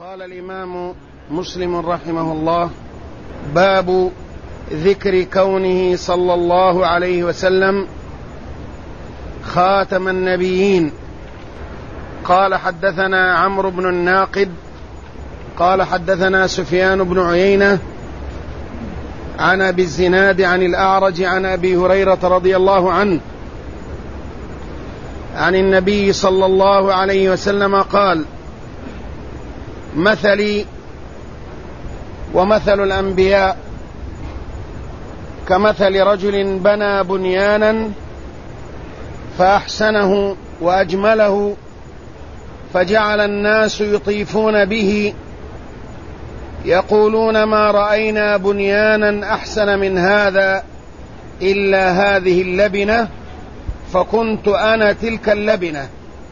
قال الإمام مسلم رحمه الله: باب ذكر كونه صلى الله عليه وسلم خاتم النبيين. قال: حدثنا عمرو بن الناقد قال: حدثنا سفيان بن عيينة عن أبي الزناد عن الأعرج عن أبي هريرة رضي الله عنه عن النبي صلى الله عليه وسلم قال: مثلي ومثل الأنبياء كمثل رجل بنى بنيانا فأحسنه وأجمله فجعل الناس يطيفون به يقولون: ما رأينا بنيانا أحسن من هذا إلا هذه اللبنة، فكنت أنا تلك اللبنة.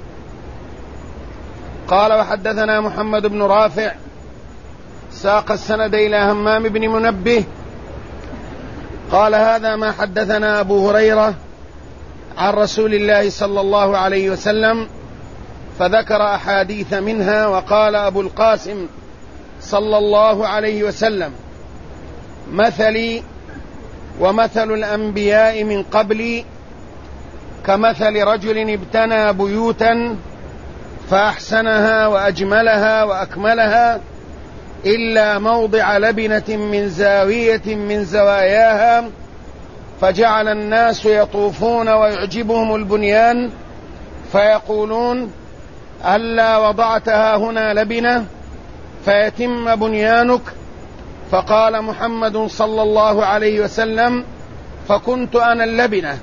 قال: وحدثنا محمد بن رافع ساق السند إلى همام بن منبه قال: هذا ما حدثنا أبو هريرة عن رسول الله صلى الله عليه وسلم، فذكر أحاديث منها. وقال أبو القاسم صلى الله عليه وسلم: مثلي ومثل الأنبياء من قبلي كمثل رجل ابتنى بيوتا فأحسنها وأجملها وأكملها إلا موضع لبنة من زاوية من زواياها، فجعل الناس يطوفون ويعجبهم البنيان فيقولون: ألا وضعتها هنا لبنة فيتم بنيانك؟ فقال محمد صلى الله عليه وسلم: فكنت أنا اللبنة.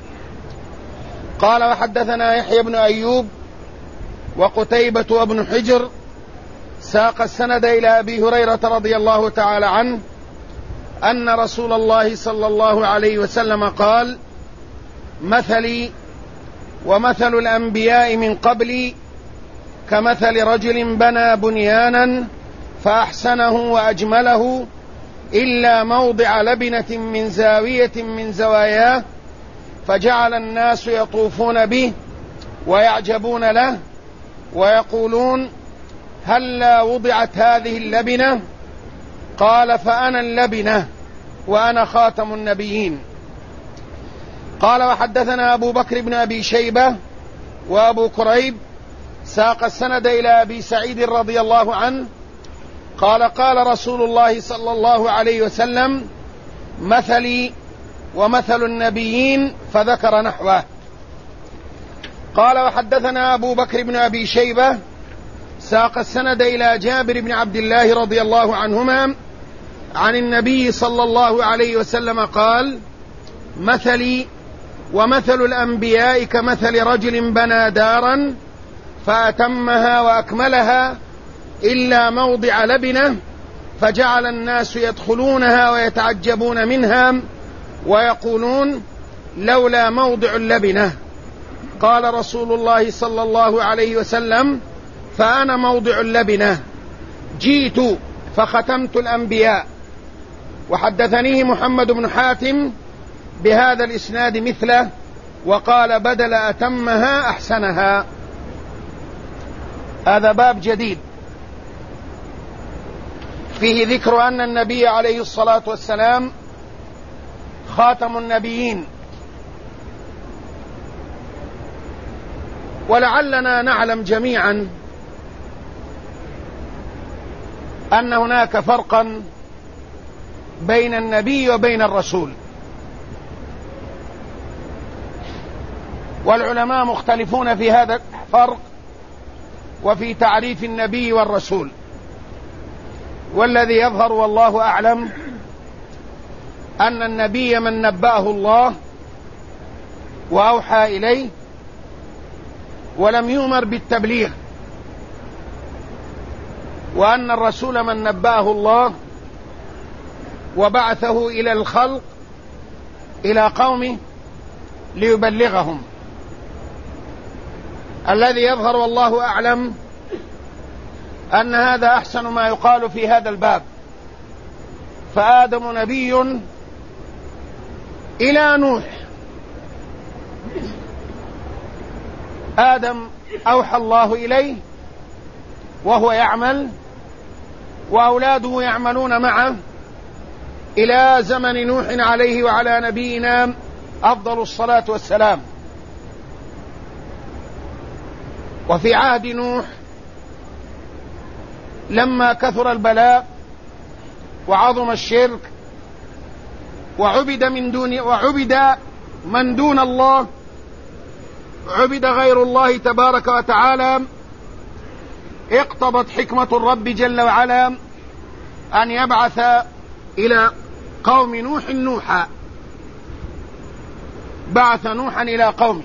قال: وحدثنا يحيى بن أيوب وقتيبة وابن حجر ساق السند إلى أبي هريرة رضي الله تعالى عنه أن رسول الله صلى الله عليه وسلم قال: مثلي ومثل الأنبياء من قبلي كمثل رجل بنى بنيانا فأحسنه وأجمله إلا موضع لبنة من زاوية من زواياه، فجعل الناس يطوفون به ويعجبون له ويقولون: هلا وضعت هذه اللبنة؟ قال: فأنا اللبنة وأنا خاتم النبيين. قال: وحدثنا أبو بكر بن أبي شيبة وأبو كريب ساق السند إلى أبي سعيد رضي الله عنه قال: قال رسول الله صلى الله عليه وسلم: مثلي ومثل النبيين، فذكر نحوه. قال: وحدثنا أبو بكر بن أبي شيبة ساق السند إلى جابر بن عبد الله رضي الله عنهما عن النبي صلى الله عليه وسلم قال: مثلي ومثل الأنبياء كمثل رجل بنى دارا فأتمها وأكملها إلا موضع لبنة، فجعل الناس يدخلونها ويتعجبون منها ويقولون: لولا موضع اللبنة. قال رسول الله صلى الله عليه وسلم: فأنا موضع اللبنة، جئت فختمت الأنبياء. وحدثنيه محمد بن حاتم بهذا الإسناد مثله، وقال: بدل أتمها أحسنها. هذا باب جديد فيه ذكر أن النبي عليه الصلاة والسلام خاتم النبيين. ولعلنا نعلم جميعا أن هناك فرقا بين النبي وبين الرسول، والعلماء مختلفون في هذا الفرق وفي تعريف النبي والرسول. والذي يظهر والله أعلم أن النبي من نبأه الله وأوحى إليه ولم يؤمر بالتبليغ، وأن الرسول من نبأه الله وبعثه إلى الخلق إلى قومه ليبلغهم. الذي يظهر والله أعلم أن هذا أحسن ما يقال في هذا الباب. فآدم نبي إلى نوح، آدم أوحى الله إليه وهو يعمل وأولاده يعملون معه إلى زمن نوح عليه وعلى نبينا أفضل الصلاة والسلام. وفي عهد نوح لما كثر البلاء وعظم الشرك وعبد من دون الله، عبد غير الله تبارك وتعالى، اقتضت حكمة الرب جل وعلا أن يبعث إلى قوم نوح نوحا، بعث نوحا إلى قومه.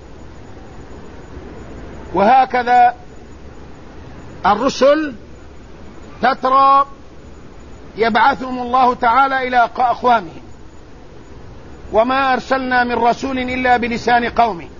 وهكذا الرسل تترى يبعثهم الله تعالى إلى أقوامهم، وما أرسلنا من رسول إلا بلسان قومه،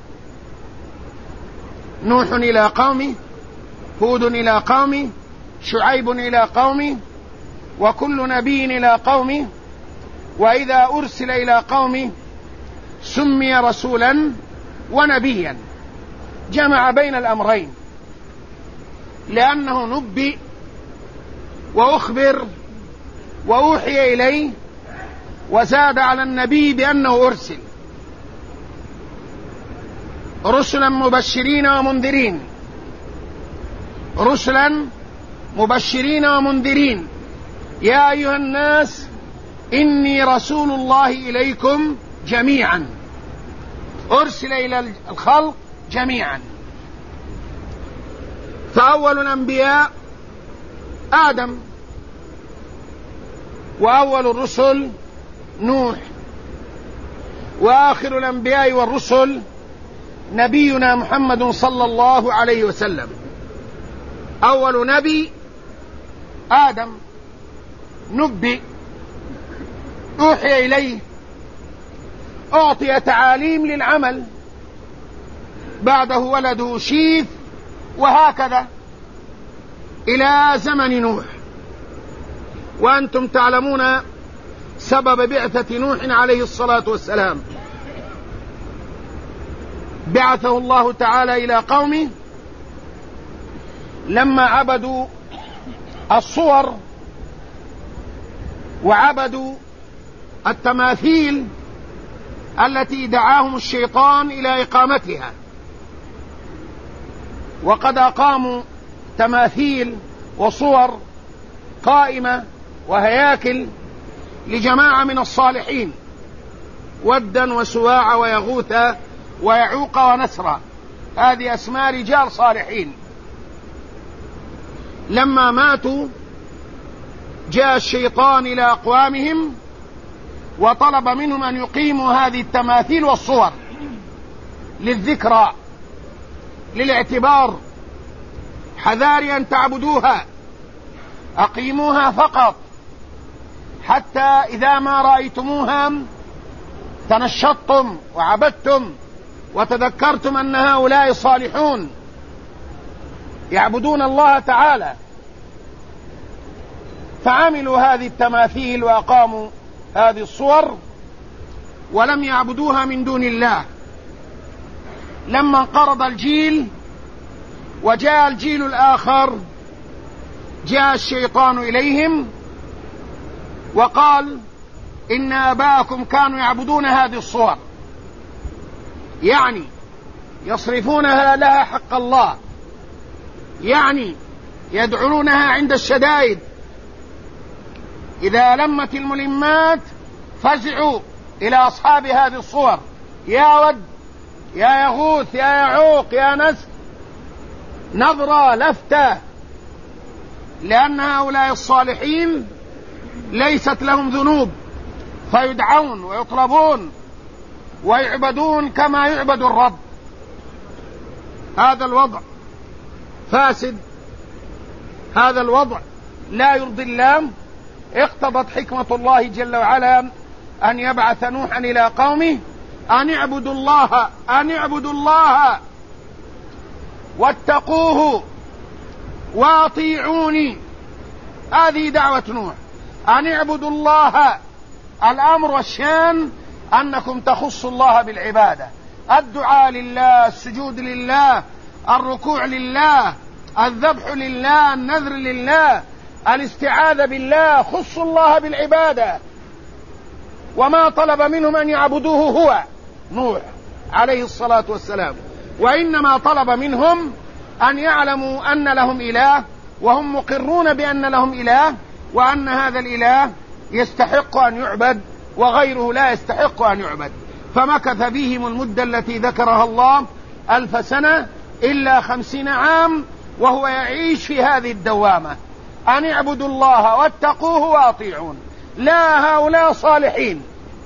نوح إلى قومه، هود إلى قومه، شعيب إلى قومه، وكل نبي إلى قومه. وإذا أرسل إلى قومه سمي رسولا ونبيا، جمع بين الأمرين، لأنه نبئ وأخبر وأوحي إليه، وزاد على النبي بأنه أرسل رسلا مبشرين ومنذرين، رسلا مبشرين ومنذرين. يا أيها الناس إني رسول الله إليكم جميعا، أرسل إلى الخلق جميعا. فأول الأنبياء آدم، وأول الرسل نوح، وآخر الأنبياء والرسل نبينا محمد صلى الله عليه وسلم. أول نبي آدم، نبئ، أوحي إليه، أعطي تعاليم للعمل، بعده ولده شيث، وهكذا إلى زمن نوح. وأنتم تعلمون سبب بعثة نوح عليه الصلاة والسلام. بعثه الله تعالى إلى قومه لما عبدوا الصور وعبدوا التماثيل التي دعاهم الشيطان إلى إقامتها. وقد أقاموا تماثيل وصور قائمة وهياكل لجماعة من الصالحين، ودا وسواع ويغوث ويعوق ونسرا، هذه أسماء رجال صالحين. لما ماتوا جاء الشيطان إلى أقوامهم وطلب منهم أن يقيموا هذه التماثيل والصور للذكرى، للاعتبار، حذار أن تعبدوها، أقيموها فقط، حتى إذا ما رأيتموها تنشطتم وعبدتم وتذكرتم أن هؤلاء صالحون يعبدون الله تعالى. فعملوا هذه التماثيل وأقاموا هذه الصور ولم يعبدوها من دون الله. لما انقرض الجيل وجاء الجيل الآخر، جاء الشيطان إليهم وقال إن آباءكم كانوا يعبدون هذه الصور، يعني يصرفونها لها حق الله، يعني يدعونها عند الشدائد، إذا لمت الملمات فزعوا إلى أصحاب هذه الصور، يا ود يا يغوث يا يعوق يا نسر، نظرة لفتة، لأن هؤلاء الصالحين ليست لهم ذنوب، فيدعون ويطلبون ويعبدون كما يعبد الرب. هذا الوضع فاسد، هذا الوضع لا يرضي الله. اقتضت حكمة الله جل وعلا أن يبعث نوحا إلى قومه أن اعبدوا الله، أن اعبدوا الله واتقوه واطيعوني. هذه دعوة نوح، أن اعبدوا الله. الأمر والشان أنكم تخصوا الله بالعبادة، الدعاء لله، السجود لله، الركوع لله، الذبح لله، النذر لله، الاستعاذة بالله خصوا الله بالعبادة، وما طلب منهم أن يعبدوه هو نوح عليه الصلاة والسلام، وإنما طلب منهم أن يعلموا أن لهم إله، وهم مقرون بأن لهم إله، وأن هذا الإله يستحق أن يعبد وغيره لا يستحق أن يعبد. فمكث بهم المدة التي ذكرها الله 1000 سنة إلا 50 عام، وهو يعيش في هذه الدوامة، أن اعبدوا الله واتقوه وأطيعون. لا هؤلاء صالحين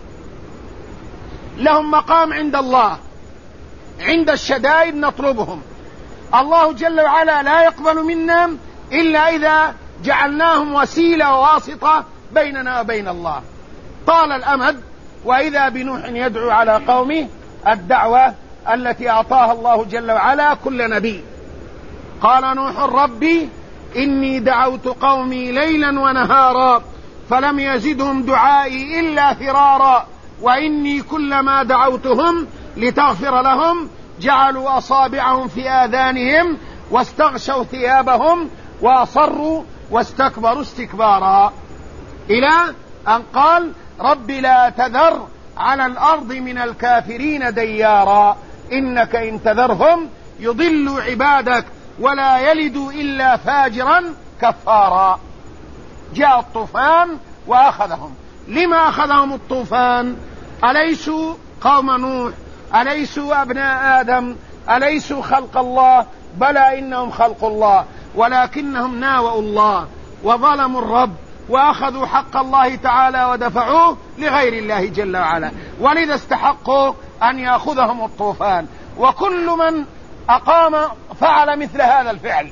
لهم مقام عند الله، عند الشدائد نطلبهم، الله جل وعلا لا يقبل منا إلا إذا جعلناهم وسيلة وواسطة بيننا وبين الله. طال الأمد، وإذا بنوح يدعو على قومه الدعوة التي أعطاها الله جل وعلا كل نبي. قال نوح ربي إني دعوت قومي ليلا ونهارا فلم يزدهم دعائي إلا فرارا وإني كلما دعوتهم لتغفر لهم جعلوا أصابعهم في آذانهم واستغشوا ثيابهم وأصروا واستكبروا استكبارا، إلى أن قال رب لا تذر على الأرض من الكافرين ديارا إنك إن تذرهم يضلوا عبادك ولا يلدوا إلا فاجرا كفارا. جاء الطوفان وأخذهم. لما أخذهم الطوفان؟ أليسوا قوم نوح؟ أليسوا أبناء آدم؟ أليسوا خلق الله؟ بلى إنهم خلق الله، ولكنهم ناوأوا الله وظلموا الرب وأخذوا حق الله تعالى ودفعوه لغير الله جل وعلا، ولذا استحقوا أن يأخذهم الطوفان. وكل من أقام فعل مثل هذا الفعل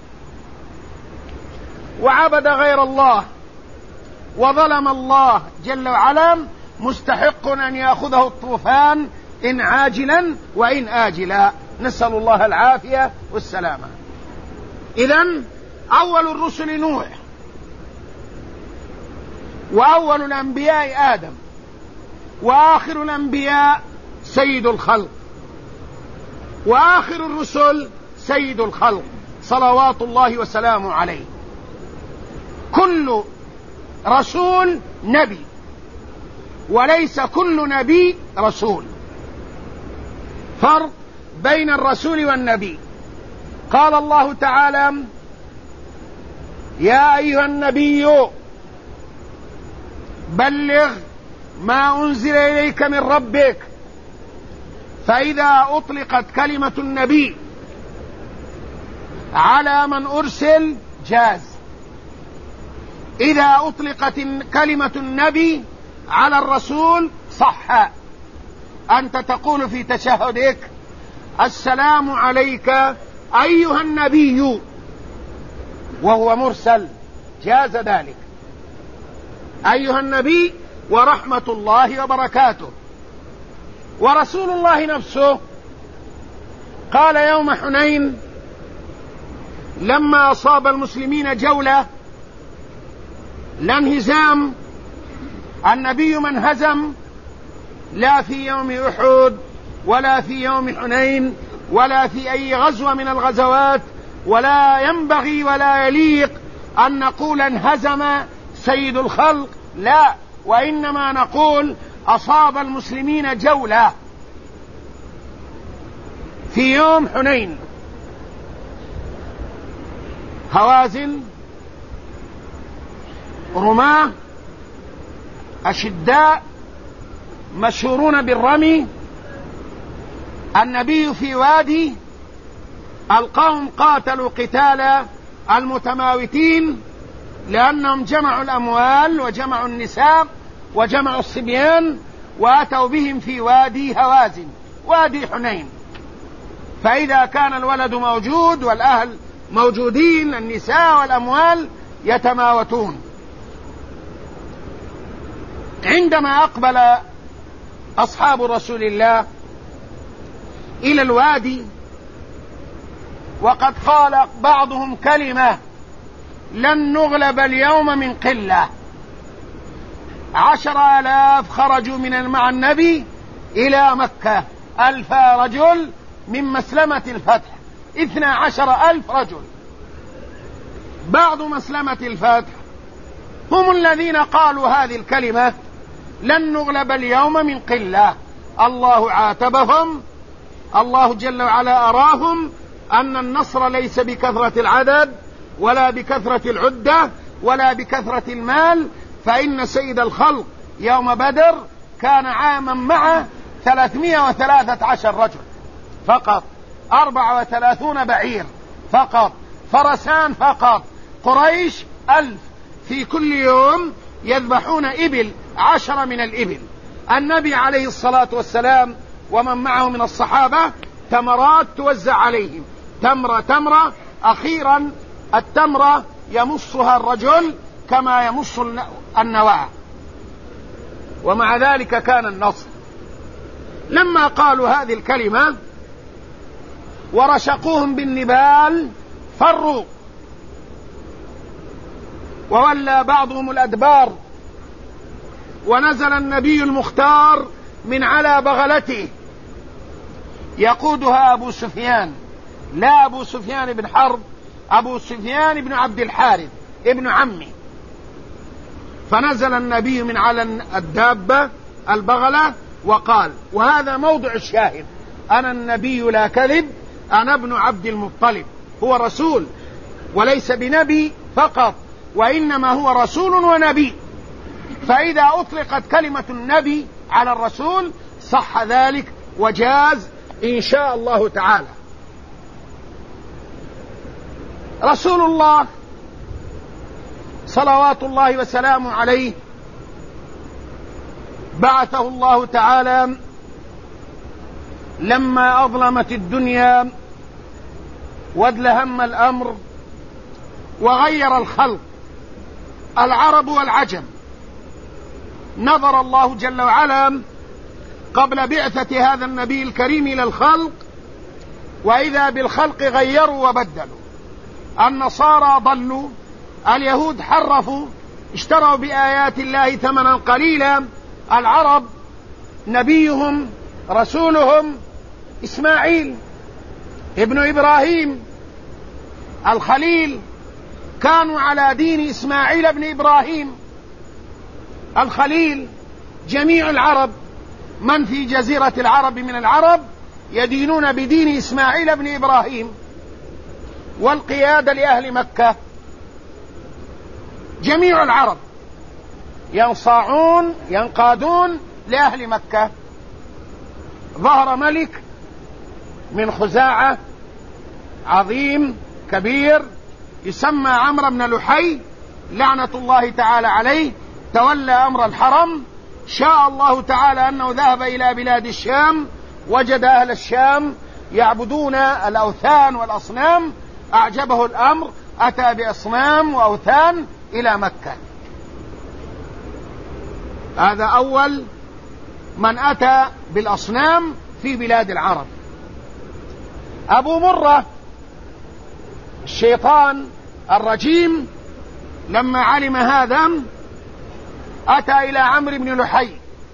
وعبد غير الله وظلم الله جل وعلا مستحق أن يأخذه الطوفان إن عاجلا وإن آجلا، نسأل الله العافية والسلامة. إذن أول الرسل نوح، وأول الأنبياء آدم، وآخر الأنبياء سيد الخلق، وآخر الرسل سيد الخلق صلوات الله وسلامه عليه. كل رسول نبي، وليس كل نبي رسول، فرق بين الرسول والنبي. قال الله تعالى يا أيها النبي بلغ ما أنزل إليك من ربك، فإذا أطلقت كلمة النبي على من أرسل جاز، إذا أطلقت كلمة النبي على الرسول صح. أنت تقول في تشهدك السلام عليك أيها النبي وهو مرسل، جاز ذلك، أيها النبي ورحمة الله وبركاته. ورسول الله نفسه قال يوم حنين لما أصاب المسلمين جولة لا انهزام، النبي من هزم لا في يوم أحد ولا في يوم حنين ولا في أي غزوة من الغزوات، ولا ينبغي ولا يليق أن نقول انهزم سيد الخلق، لا، وإنما نقول أصاب المسلمين جولة في يوم حنين. هوازن رماة أشداء مشهورون بالرمي، النبي في وادي، القوم قاتلوا قتال المتماوتين لأنهم جمعوا الأموال وجمعوا النساء وجمعوا الصبيان وأتوا بهم في وادي هوازن، وادي حنين. فإذا كان الولد موجود والأهل موجودين النساء والأموال يتماوتون. عندما أقبل أصحاب رسول الله إلى الوادي وقد قال بعضهم كلمة لن نغلب اليوم من قلة، 10,000 خرجوا مع النبي إلى مكة، 1000 رجل من مسلمة الفتح، 12,000 رجل بعض مسلمة الفتح هم الذين قالوا هذه الكلمة: لن نغلب اليوم من قلة. الله عاتبهم، الله جل وعلا أراهم أن النصر ليس بكثرة العدد ولا بكثرة العدة ولا بكثرة المال، فإن سيد الخلق يوم بدر كان عاما معه 313 رجل فقط، 34 بعير فقط، فرسان فقط. قريش 1000 في كل يوم يذبحون إبل 10 من الإبل. النبي عليه الصلاة والسلام ومن معه من الصحابة تمرات توزع عليهم، تمرة تمرة، أخيرا التمرة يمصها الرجل كما يمص النواة، ومع ذلك كان النصر. لما قالوا هذه الكلمة ورشقوهم بالنبال فروا، وولى بعضهم الأدبار، ونزل النبي المختار من على بغلته يقودها أبو سفيان، لا أبو سفيان بن حرب، أبو سفيان بن عبد الحارث ابن عمي. فنزل النبي من على الدابة البغلة وقال، وهذا موضع الشاهد: أنا النبي لا كذب، أنا ابن عبد المطلب. هو رسول وليس بنبي فقط، وإنما هو رسول ونبي، فإذا أطلقت كلمة النبي على الرسول صح ذلك وجاز إن شاء الله تعالى. رسول الله صلوات الله وسلامه عليه بعثه الله تعالى لما أظلمت الدنيا وادلهم الأمر وغير الخلق العرب والعجم. نظر الله جل وعلا قبل بعثة هذا النبي الكريم إلى الخلق، وإذا بالخلق غيروا وبدلوا. النصارى ضلوا، اليهود حرفوا، اشتروا بآيات الله ثمنا قليلا. العرب نبيهم رسولهم إسماعيل ابن إبراهيم الخليل، كانوا على دين إسماعيل ابن إبراهيم الخليل. جميع العرب من في جزيرة العرب من العرب يدينون بدين إسماعيل ابن إبراهيم، والقيادة لأهل مكة. جميع العرب ينصاعون ينقادون لأهل مكة. ظهر ملك من خزاعة عظيم كبير يسمى عمرو بن لحي لعنة الله تعالى عليه، تولى أمر الحرم. شاء الله تعالى أنه ذهب إلى بلاد الشام، وجد أهل الشام يعبدون الأوثان والأصنام، أعجبه الأمر، أتى بأصنام وأوثان إلى مكة. هذا أول من أتى بالأصنام في بلاد العرب. أبو مرة الشيطان الرجيم لما علم هذا أتى إلى عمرو بن لحي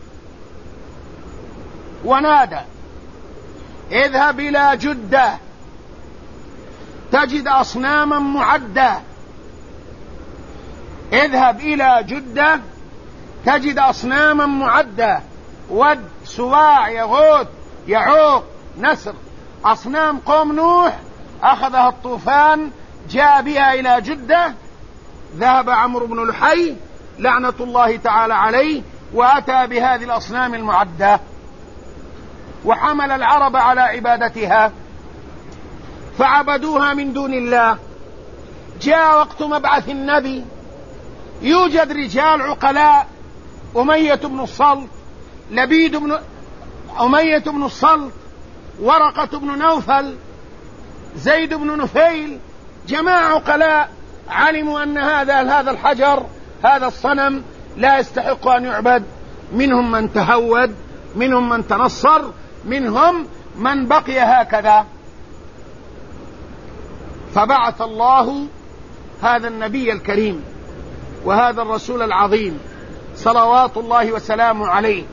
ونادى: اذهب إلى جدة تجد أصناما معدة، اذهب إلى جدة تجد أصناما معدة، ود، سواع، يغوث، يعوق، نسر، أصنام قوم نوح أخذها الطوفان، جاء بها إلى جدة. ذهب عمرو بن لحي لعنة الله تعالى عليه وأتى بهذه الأصنام المعدة، وحمل العرب على عبادتها فعبدوها من دون الله. جاء وقت مبعث النبي، يوجد رجال عقلاء: أمية بن الصلت، لبيد بن أمية بن الصلت، ورقة بن نوفل، زيد بن نفيل، جماعة عقلاء علموا أن هذا الحجر، هذا الصنم لا يستحق أن يعبد. منهم من تهود، منهم من تنصر، منهم من بقي هكذا. فبعث الله هذا النبي الكريم وهذا الرسول العظيم صلوات الله وسلامه عليه،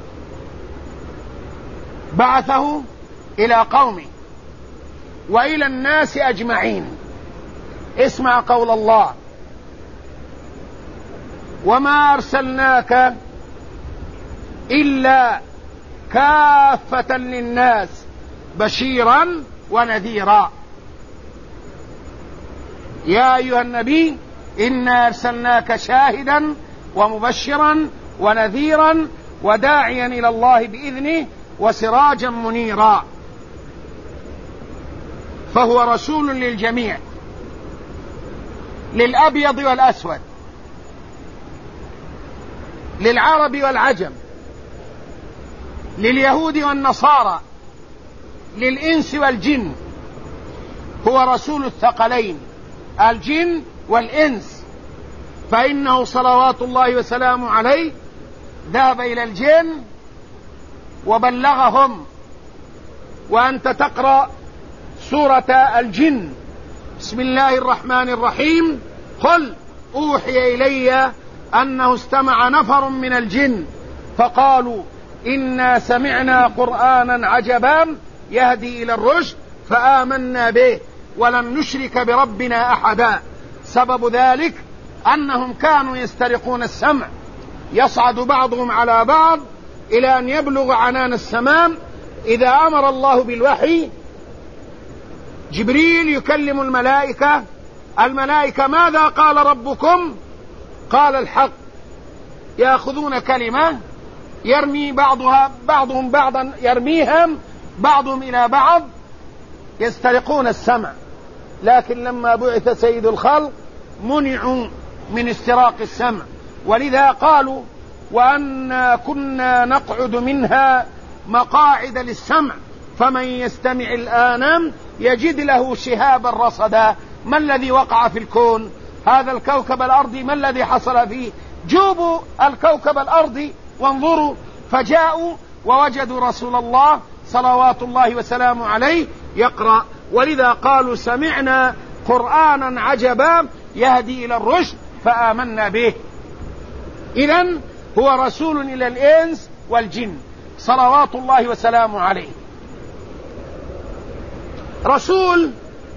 بعثه إلى قومه وإلى الناس أجمعين. اسمع قول الله: وما أرسلناك إلا كافة للناس بشيرا ونذيرا. يا أيها النبي إنا أرسلناك شاهدا ومبشرا ونذيرا وداعيا إلى الله بإذنه وسراجا منيرا. فهو رسول للجميع، للأبيض والأسود، للعرب والعجم، لليهود والنصارى، للإنس والجن. هو رسول الثقلين الجن والإنس، فإنه صلوات الله وسلامه عليه ذهب إلى الجن وبلغهم. وأنت تقرأ سورة الجن: بسم الله الرحمن الرحيم، قل أوحي إلي أنه استمع نفر من الجن فقالوا إنا سمعنا قرآنا عجبا يهدي إلى الرشد فآمنا به ولم نشرك بربنا أحدا. سبب ذلك أنهم كانوا يسترقون السمع، يصعد بعضهم على بعض إلى أن يبلغ عنان السماء. إذا أمر الله بالوحي جبريل يكلم الملائكة: الملائكة ماذا قال ربكم؟ قال الحق. يأخذون كلمة يرمي بعضهم بعضا، يرميهم بعضهم إلى بعض، يسترقون السمع. لكن لما بعث سيد الخلق منعوا من استراق السمع، ولذا قالوا: وأنا كنا نقعد منها مقاعد للسمع فمن يستمع الآن يجد له شهابا رصدا. ما الذي وقع في الكون؟ هذا الكوكب الأرضي ما الذي حصل فيه؟ جوبوا الكوكب الأرضي وانظروا. فجاءوا ووجدوا رسول الله صلوات الله وسلامه عليه يقرأ، ولذا قالوا: سمعنا قرآنا عجبا يهدي إلى الرشد فآمنا به. إذن هو رسول إلى الإنس والجن صلوات الله وسلامه عليه، رسول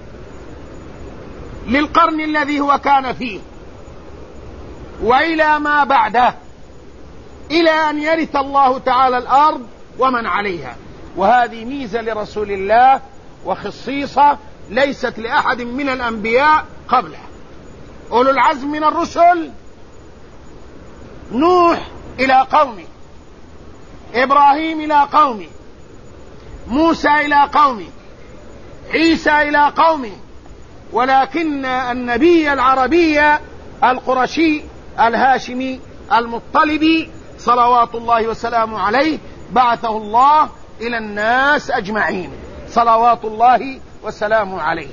للقرن الذي هو كان فيه وإلى ما بعده، إلى أن يرث الله تعالى الأرض ومن عليها. وهذه ميزة لرسول الله وخصيصة ليست لأحد من الأنبياء قبله. أولو العزم من الرسل: نوح إلى قومه، إبراهيم إلى قومه، موسى إلى قومه، عيسى إلى قومه. ولكن النبي العربي القرشي الهاشمي المطلبي صلوات الله وسلامه عليه بعثه الله إلى الناس أجمعين صلوات الله وسلامه عليه،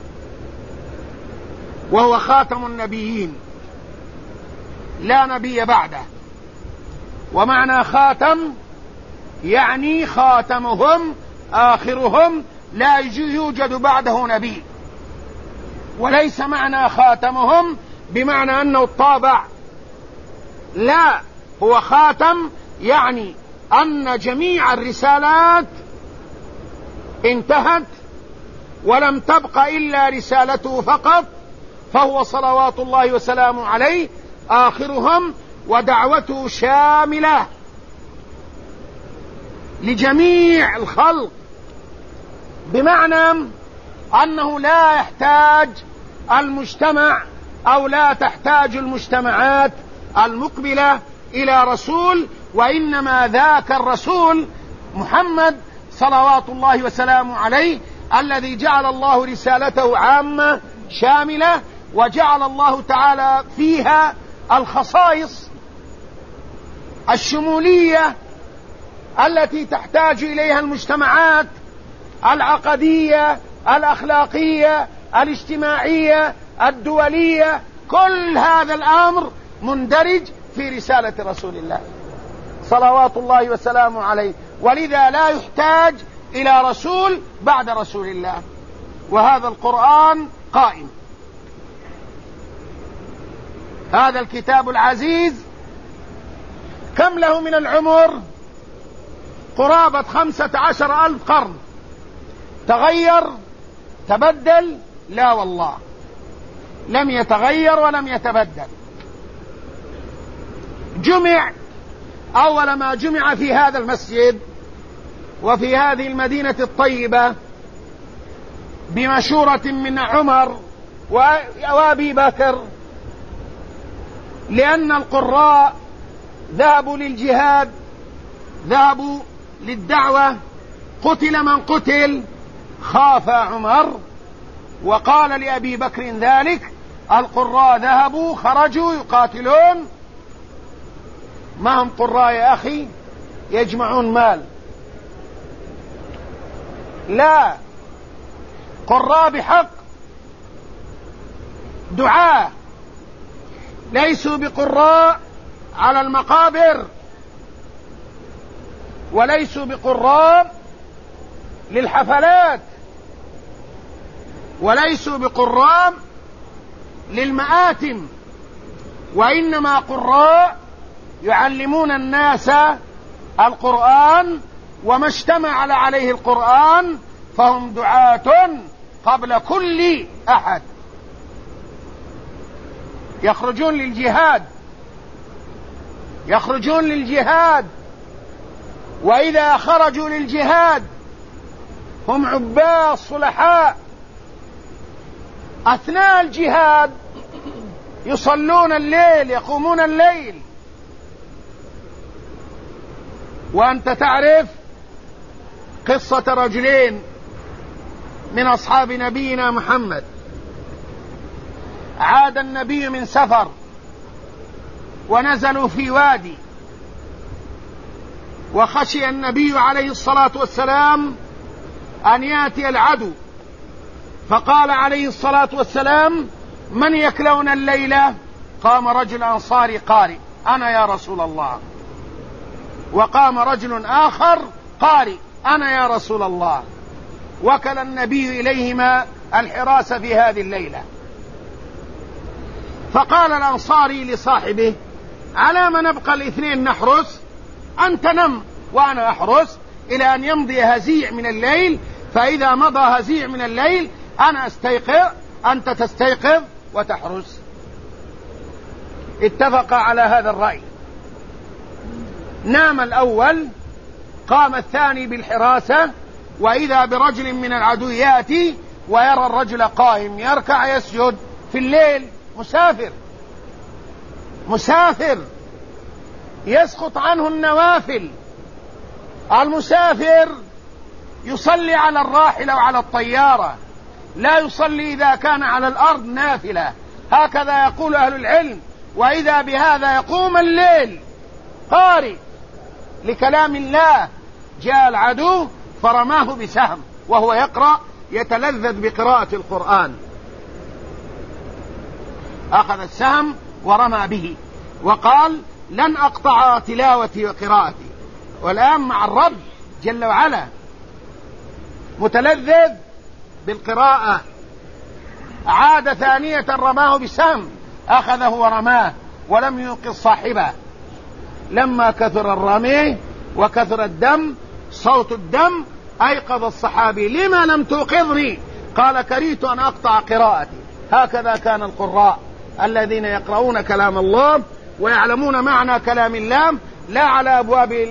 وهو خاتم النبيين لا نبي بعده. ومعنى خاتم يعني خاتمهم آخرهم، لا يوجد بعده نبي. وليس معنى خاتمهم بمعنى أنه الطابع، لا، هو خاتم يعني أن جميع الرسالات انتهت ولم تبق إلا رسالته فقط، فهو صلوات الله وسلامه عليه آخرهم، ودعوته شاملة لجميع الخلق، بمعنى أنه لا يحتاج المجتمع أو لا تحتاج المجتمعات المقبلة إلى رسول، وإنما ذاك الرسول محمد صلوات الله وسلامه عليه الذي جعل الله رسالته عامة شاملة، وجعل الله تعالى فيها الخصائص الشمولية التي تحتاج إليها المجتمعات العقدية الأخلاقية الاجتماعية الدولية. كل هذا الأمر مندرج في رسالة رسول الله صلوات الله وسلامه عليه، ولذا لا يحتاج إلى رسول بعد رسول الله. وهذا القرآن قائم، هذا الكتاب العزيز كم له من العمر؟ قرابة 15,000 قرن. تغير؟ تبدل؟ لا والله، لم يتغير ولم يتبدل. جمع أول ما جمع في هذا المسجد وفي هذه المدينة الطيبة بمشورة من عمر وأبي بكر، لأن القراء ذهبوا للجهاد، ذهبوا للدعوة، قتل من قتل، خاف عمر وقال لأبي بكر ذلك: القراء ذهبوا خرجوا يقاتلون، ما هم قراء يا أخي يجمعون مال، لا، قراء بحق، دعاة، ليسوا بقراء على المقابر، وليسوا بقراء للحفلات، وليسوا بقراء للمآتم، وإنما قراء يعلمون الناس القرآن، وما اشتمل عليه القرآن فهم دعاة قبل كل أحد، يخرجون للجهاد، يخرجون للجهاد، وإذا خرجوا للجهاد هم عباد صلحاء، أثناء الجهاد يصلون الليل، يقومون الليل. وأنت تعرف قصة رجلين من أصحاب نبينا محمد، عاد النبي من سفر ونزلوا في وادي، وخشي النبي عليه الصلاة والسلام أن يأتي العدو، فقال عليه الصلاة والسلام: من يكلون الليلة؟ قام رجل أنصاري قارئ: أنا يا رسول الله. وقام رجل آخر قارئ: أنا يا رسول الله. وكل النبي إليهما الحراسة في هذه الليلة. فقال الأنصاري لصاحبه: على ما نبقى الاثنين نحرس؟ أنت نم وأنا أحرس إلى أن يمضي هزيع من الليل، فإذا مضى هزيع من الليل أنا أستيقظ، أنت تستيقظ وتحرس. اتفق على هذا الرأي. نام الأول، قام الثاني بالحراسة، وإذا برجل من العدو يأتي ويرى الرجل قائم يركع يسجد في الليل، مسافر يسقط عنه النوافل. المسافر يصلي على الراحلة وعلى الطيارة، لا يصلي إذا كان على الأرض نافلة، هكذا يقول أهل العلم. وإذا بهذا يقوم الليل قارئ لكلام الله، جاء العدو فرماه بسهم وهو يقرأ يتلذذ بقراءة القرآن، أخذ السهم ورمى به وقال: لن أقطع تلاوتي وقراءتي. والآن مع الرب جل وعلا متلذذ بالقراءة. عاد ثانية رماه بسهم، أخذه ورماه ولم ينقذ صاحبه. لما كثر الرمي وكثر الدم، صوت الدم، أيقظ الصحابي: لما لم توقظني؟ قال: كرهت أن أقطع قراءتي. هكذا كان القراء الذين يقرؤون كلام الله ويعلمون معنى كلام الله، لا على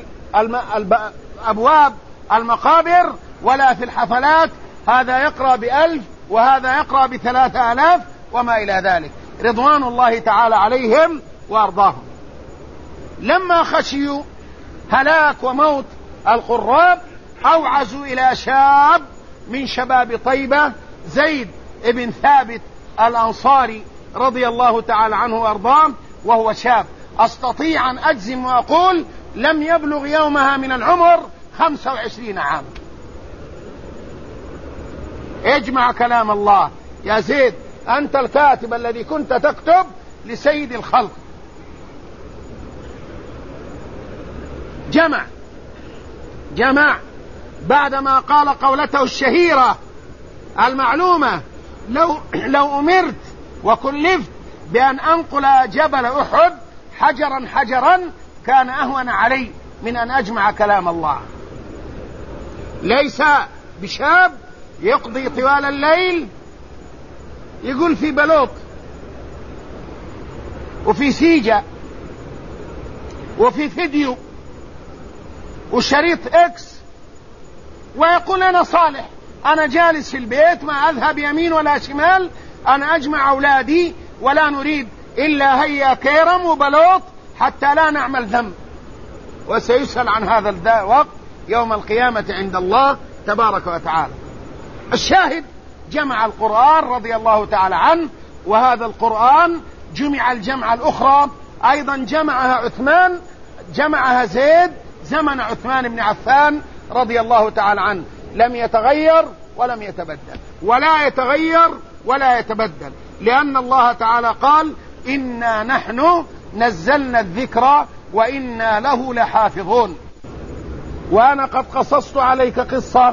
أبواب المقابر ولا في الحفلات، هذا يقرأ ب1000 وهذا يقرأ ب3000 وما إلى ذلك، رضوان الله تعالى عليهم وأرضاهم. لما خشيوا هلاك وموت القراء أوعزوا إلى شاب من شباب طيبة، زيد بن ثابت الأنصاري رضي الله تعالى عنه وأرضاه، وهو شاب أستطيع أن أجزم وأقول لم يبلغ يومها من العمر 25 عام. اجمع كلام الله يا زيد، أنت الكاتب الذي كنت تكتب لسيد الخلق. جمع بعدما قال قولته الشهيرة المعلومة: لو أمرت وكلفت بأن أنقل جبل أحد حجرا كان أهون علي من أن أجمع كلام الله. ليس بشاب يقضي طوال الليل يقول في بلوط وفي سيجة وفي فيديو وشريط اكس، ويقول أنا صالح، أنا جالس في البيت ما أذهب يمين ولا شمال، أنا أجمع أولادي ولا نريد إلا هيا كيرم وبلوط حتى لا نعمل ذنب، وسيسأل عن هذا الوقت يوم القيامة عند الله تبارك وتعالى. الشاهد جمع القرآن رضي الله تعالى عنه، وهذا القرآن جمع الجمعة الأخرى أيضا جمعها عثمان، جمعها زيد زمن عثمان بن عفان رضي الله تعالى عنه، لم يتغير ولم يتبدل، ولا يتغير ولا يتبدل، لأن الله تعالى قال إنا نحن نزلنا الذكر وإنا له لحافظون. وأنا قد قصصت عليك قصة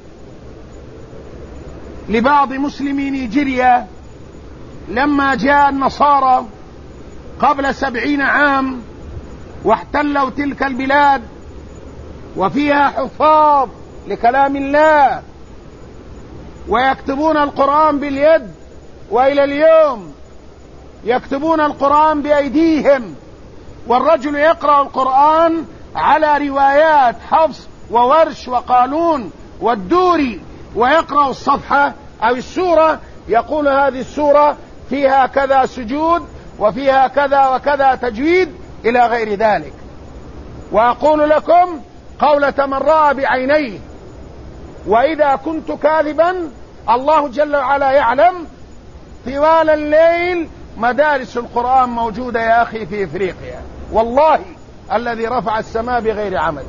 لبعض مسلمي نيجيريا لما جاء النصارى قبل 70 عام واحتلوا تلك البلاد، وفيها حفاظ لكلام الله ويكتبون القرآن باليد، وإلى اليوم يكتبون القرآن بأيديهم، والرجل يقرأ القرآن على روايات حفص وورش وقانون والدوري، ويقرأ الصفحة أو السورة يقول هذه السورة فيها كذا سجود وفيها كذا وكذا تجويد إلى غير ذلك. وأقول لكم قولة من رأى بعينيه، وإذا كنت كاذبا الله جل وعلا يعلم، طوال الليل مدارس القرآن موجودة يا أخي في إفريقيا، والله الذي رفع السماء بغير عمد.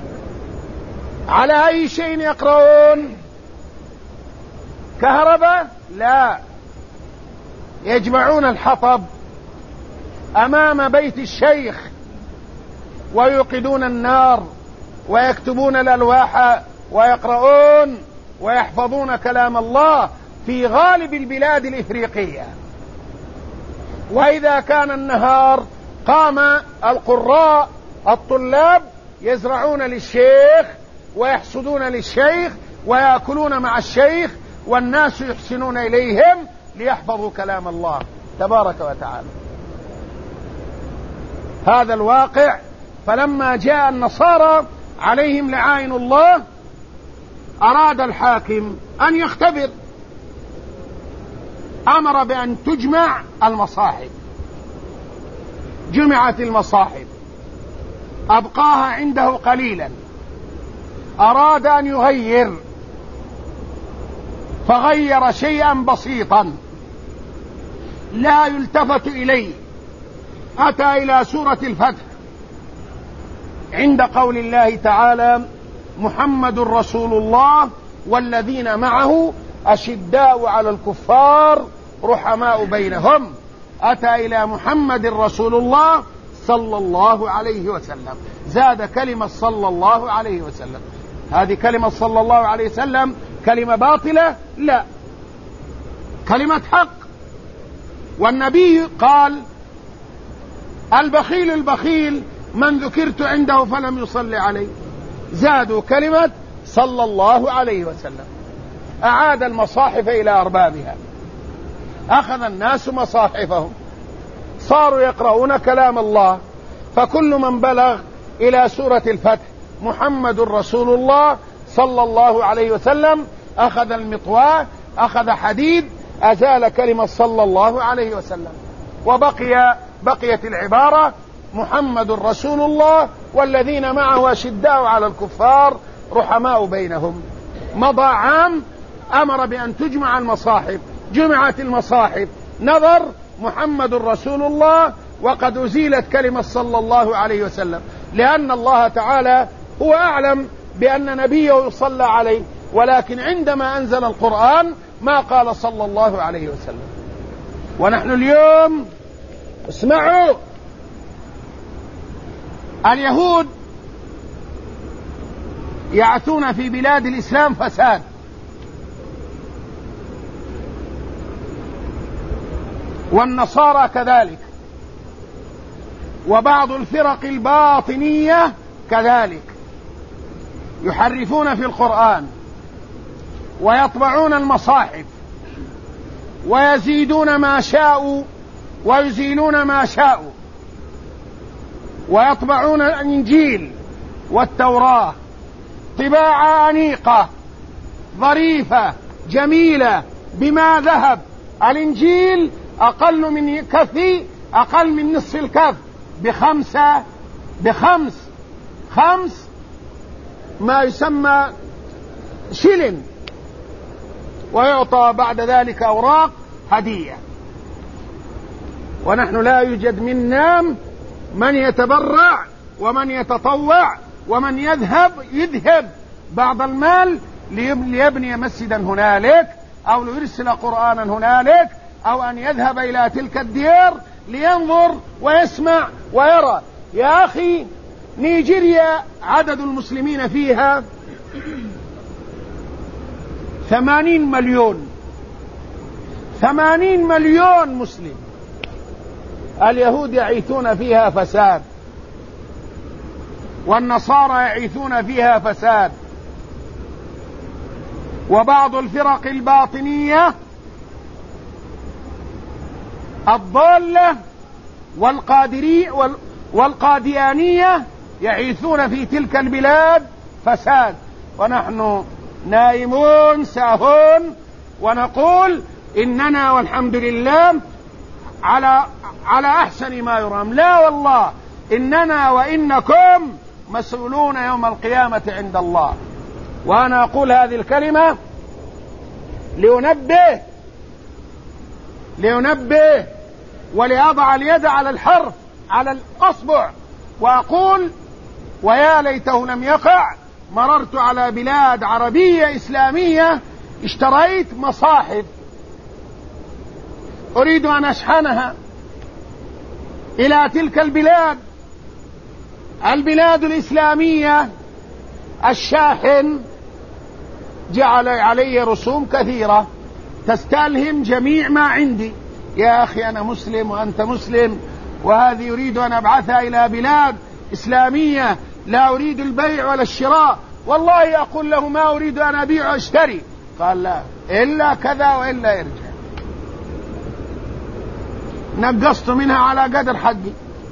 على أي شيء يقرؤون؟ كهرباء؟ لا، يجمعون الحطب أمام بيت الشيخ ويوقدون النار ويكتبون الألواح ويقرؤون ويحفظون كلام الله في غالب البلاد الإفريقية. وإذا كان النهار قام القراء الطلاب يزرعون للشيخ ويحصدون للشيخ ويأكلون مع الشيخ، والناس يحسنون إليهم ليحفظوا كلام الله تبارك وتعالى. هذا الواقع. فلما جاء النصارى عليهم لعائن الله أراد الحاكم أن يختبر، أمر بأن تجمع المصاحف. جمعت المصاحف، أبقاها عنده قليلا، أراد أن يغير فغير شيئا بسيطا لا يلتفت إليه. أتى إلى سورة الفتح عند قول الله تعالى محمد رسول الله والذين معه أشداء على الكفار رحماء بينهم. أتى إلى محمد رسول الله صلى الله عليه وسلم، زاد كلمة صلى الله عليه وسلم. هذه كلمة صلى الله عليه وسلم كلمة باطلة؟ لا، كلمة حق. والنبي قال البخيل البخيل من ذكرت عنده فلم يصلي عليه. زادوا كلمة صلى الله عليه وسلم. أعاد المصاحف إلى أربابها، أخذ الناس مصاحفهم، صاروا يقرؤون كلام الله. فكل من بلغ إلى سورة الفتح محمد رسول الله صلى الله عليه وسلم أخذ المطواة، أخذ حديد، أزال كلمة صلى الله عليه وسلم، وبقيت العبارة محمد رسول الله والذين معه أشداء على الكفار رحماء بينهم. مضى عام أمر بأن تجمع المصاحف، جمعت المصاحف، نظر محمد رسول الله وقد أزيلت كلمة صلى الله عليه وسلم، لأن الله تعالى هو أعلم بأن نبيه يصلى عليه، ولكن عندما أنزل القرآن ما قال صلى الله عليه وسلم. ونحن اليوم اسمعوا، اليهود يعثون في بلاد الإسلام فساد، والنصارى كذلك، وبعض الفرق الباطنية كذلك، يحرفون في القرآن ويطبعون المصاحف ويزيدون ما شاءوا ويزيلون ما شاءوا. ويطبعون الإنجيل والتوراة طباعة أنيقة ظريفة جميلة بما ذهب. الإنجيل أقل من كفي، أقل من نصف الكف، خمس ما يسمى شلن، ويعطى بعد ذلك أوراق هدية. ونحن لا يوجد منا من يتبرع ومن يتطوع ومن يذهب بعض المال ليبني مسجدا هنالك، أو ليرسل قرآنا هنالك، أو أن يذهب إلى تلك الديار لينظر ويسمع ويرى. يا أخي، نيجيريا عدد المسلمين فيها 80 مليون، 80 مليون مسلم. اليهود يعيثون فيها فساد، والنصارى يعيثون فيها فساد، وبعض الفرق الباطنية الضالة والقاديانية يعيثون في تلك البلاد فساد. ونحن نائمون ساهون ونقول إننا والحمد لله على أحسن ما يرام. لا والله، إننا وإنكم مسؤولون يوم القيامة عند الله. وأنا أقول هذه الكلمة لأنبه ولأضع اليد على الحرف، على الأصبع، وأقول ويا ليته لم يقع. مررت على بلاد عربية إسلامية، اشتريت مصاحف أريد أن أشحنها إلى تلك البلاد الإسلامية. الشاحن جعل علي رسوم كثيرة تستلهم جميع ما عندي. يا أخي، أنا مسلم وأنت مسلم، وهذه يريد أن أبعثها إلى بلاد إسلامية، لا أريد البيع ولا الشراء. والله أقول له ما أريد أن أبيع وأشتري. قال لا، إلا كذا وإلا يرجع. نقصت منها على قدر حقي،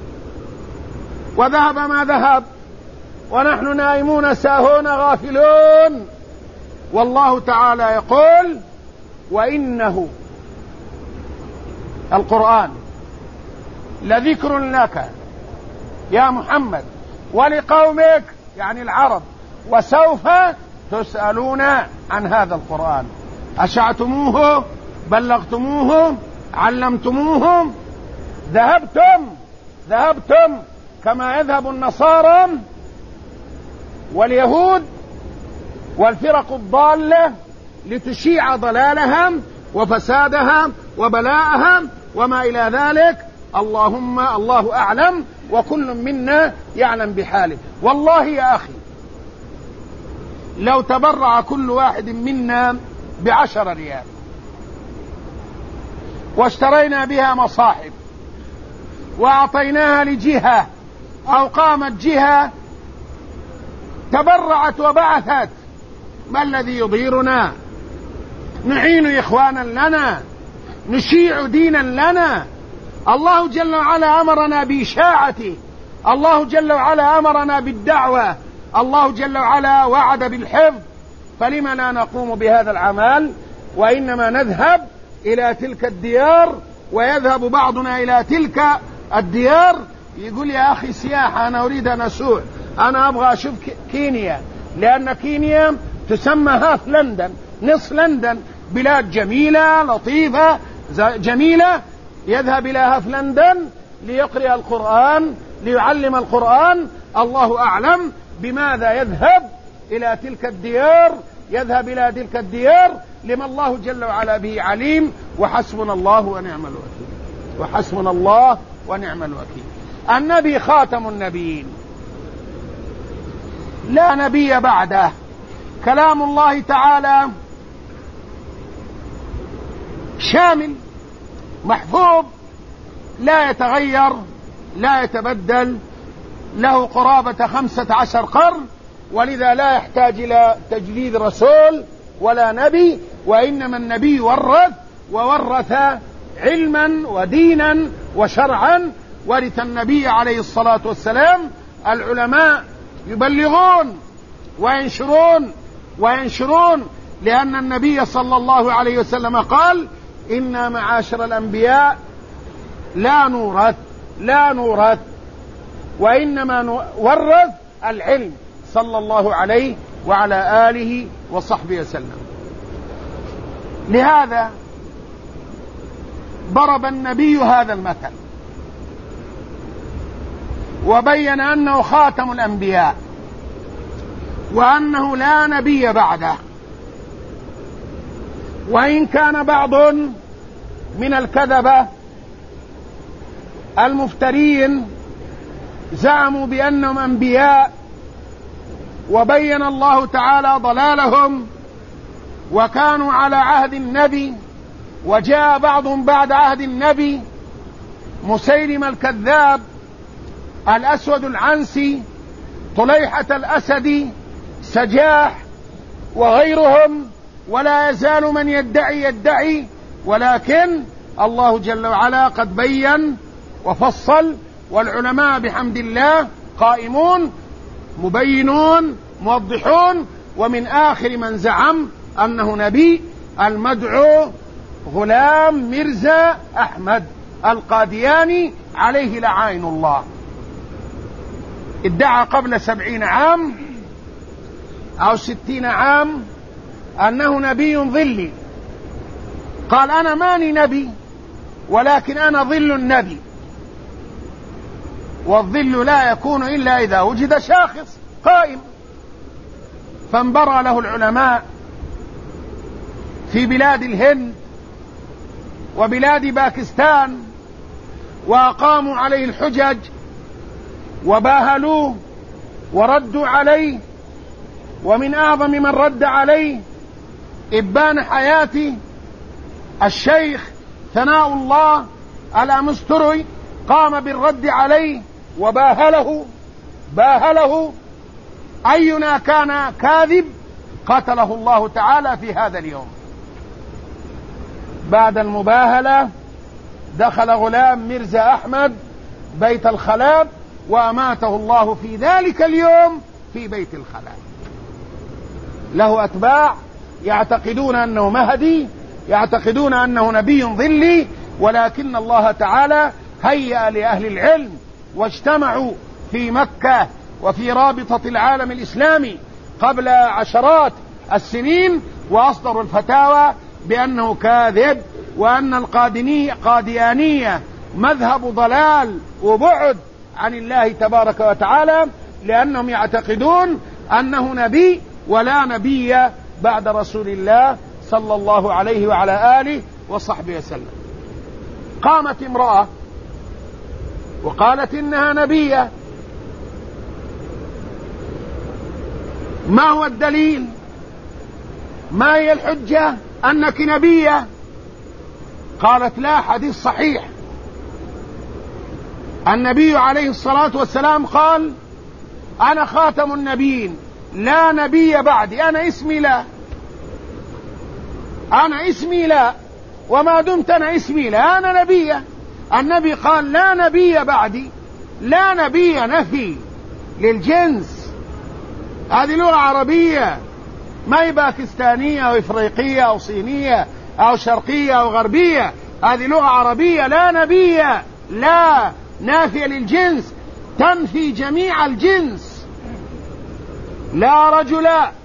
وذهب ما ذهب، ونحن نائمون ساهون غافلون. والله تعالى يقول: وإنه القرآن لذكر لك يا محمد ولقومك، يعني العرب، وسوف تسألون عن هذا القرآن. أشعتموه؟ بلغتموه؟ علمتموهم؟ ذهبتم كما يذهب النصارى واليهود والفرق الضالة لتشيع ضلالهم وفسادهم وبلاءهم وما إلى ذلك. الله أعلم، وكل منا يعلم بحاله. والله يا أخي، لو تبرع كل واحد منا ب10 ريال واشترينا بها مصاحف وأعطيناها لجهة، أو قامت جهة تبرعت وبعثت، ما الذي يضيرنا؟ نعين إخوانا لنا، نشيع دينا لنا. الله جل وعلا أمرنا بإشاعته، الله جل وعلا أمرنا بالدعوة، الله جل وعلا وعد بالحفظ. فلم لا نقوم بهذا العمل، وإنما نذهب إلى تلك الديار، ويذهب بعضنا إلى تلك الديار يقول: يا أخي سياحة، أنا أريد أن أسوع، أنا أبغى أشوف كينيا، لأن كينيا تسمى هاف لندن، نصف لندن، بلاد جميلة لطيفة جميلة. يذهب إلى هاف لندن ليقرأ القرآن، ليعلم القرآن. الله أعلم بماذا يذهب إلى تلك الديار. يذهب إلى تلك الديار لما الله جل وعلا به عليم. وحسبنا الله ونعم الوكيل، وحسبنا الله ونعم الوكيل. النبي خاتم النبيين، لا نبي بعده. كلام الله تعالى شامل محفوظ، لا يتغير لا يتبدل، له قرابة 15 قرن، ولذا لا يحتاج إلى تجديد رسول ولا نبي. وإنما النبي وورث علما ودينا وشرعا، ورث النبي عليه الصلاة والسلام العلماء يبلغون وينشرون لأن النبي صلى الله عليه وسلم قال: إنا معاشر الأنبياء لا نورث وإنما نورث العلم، صلى الله عليه وعلى آله وصحبه وسلم. لهذا ضرب النبي هذا المثل وبين أنه خاتم الأنبياء وأنه لا نبي بعده. وإن كان بعض من الكذبة المفترين زعموا بأنهم أنبياء، وبين الله تعالى ضلالهم وكانوا على عهد النبي، وجاء بعضهم بعد عهد النبي: مسيلمة الكذاب، الأسود العنسي، طليحة الأسدي، سجاح وغيرهم، ولا يزال من يدعي، ولكن الله جل وعلا قد بين وفصل، والعلماء بحمد الله قائمون مبينون موضحون. ومن آخر من زعم أنه نبي المدعو غلام مرزا أحمد القادياني عليه لعائن الله، ادعى قبل 70 عام أو 60 عام أنه نبي ظلي. قال: أنا ماني نبي، ولكن أنا ظل النبي، والظل لا يكون إلا إذا وجد شاخص قائم. فانبرى له العلماء في بلاد الهند وبلاد باكستان، وأقاموا عليه الحجج وباهلوه وردوا عليه. ومن أعظم من رد عليه إبان حياتي الشيخ ثناء الله الأمستري، قام بالرد عليه وباهله. أينا كان كاذب قتله الله تعالى في هذا اليوم. بعد المباهلة دخل غلام مرزا أحمد بيت الخلاب وأماته الله في ذلك اليوم في بيت الخلاب. له أتباع يعتقدون أنه مهدي، يعتقدون أنه نبي ظلي، ولكن الله تعالى هيأ لأهل العلم واجتمعوا في مكة وفي رابطة العالم الإسلامي قبل عشرات السنين، وأصدروا الفتاوى بأنه كاذب، وأن القاديانية مذهب ضلال وبعد عن الله تبارك وتعالى، لأنهم يعتقدون أنه نبي ولا نبي بعد رسول الله صلى الله عليه وعلى آله وصحبه وسلم. قامت امرأة وقالت إنها نبية. ما هو الدليل؟ ما هي الحجة أنك نبية؟ قالت: لا حديث صحيح، النبي عليه الصلاة والسلام قال: أنا خاتم النبيين لا نبي بعدي. أنا اسمي لا، وما دمت أنا اسمي لا أنا نبية. النبي قال: لا نبي بعدي. لا نبي نفي للجنس، هذه لغة عربية، ما هي باكستانية أو إفريقية أو صينية أو شرقية أو غربية، هذه لغة عربية. لا نبي، لا نافية للجنس، تنفي جميع الجنس. لا رجل،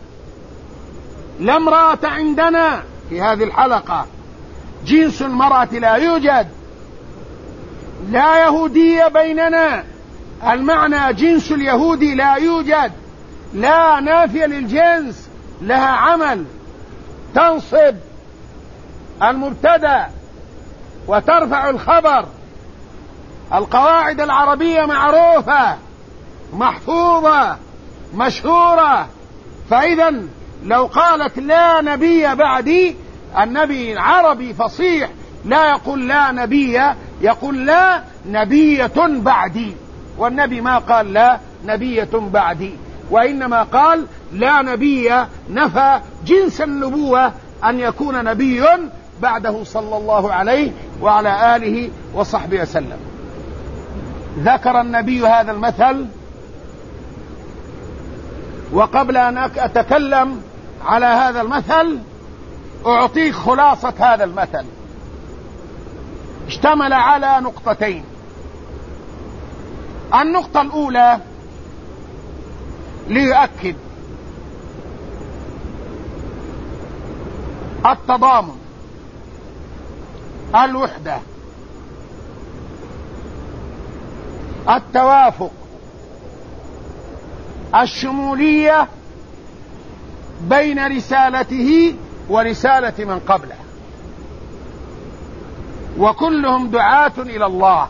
لا امرأة عندنا في هذه الحلقة، جنس المرأة لا يوجد. لا يهودية بيننا، المعنى جنس اليهودي لا يوجد. لا نافية للجنس، لها عمل، تنصب المبتدأ وترفع الخبر. القواعد العربية معروفة محفوظة مشهورة. فإذا لو قالت لا نبي بعدي، النبي عربي فصيح لا يقول لا نبي، يقول لا نبية بعدي. والنبي ما قال لا نبية بعدي، وإنما قال لا نبي، نفى جنس النبوة أن يكون نبي بعده صلى الله عليه وعلى آله وصحبه وسلم. ذكر النبي هذا المثل. وقبل أن أتكلم على هذا المثل أعطيك خلاصة هذا المثل. اشتمل على نقطتين. النقطة الأولى ليؤكد التضامن، الوحدة، التوافق، الشمولية بين رسالته ورسالة من قبله، وكلهم دعاة إلى الله،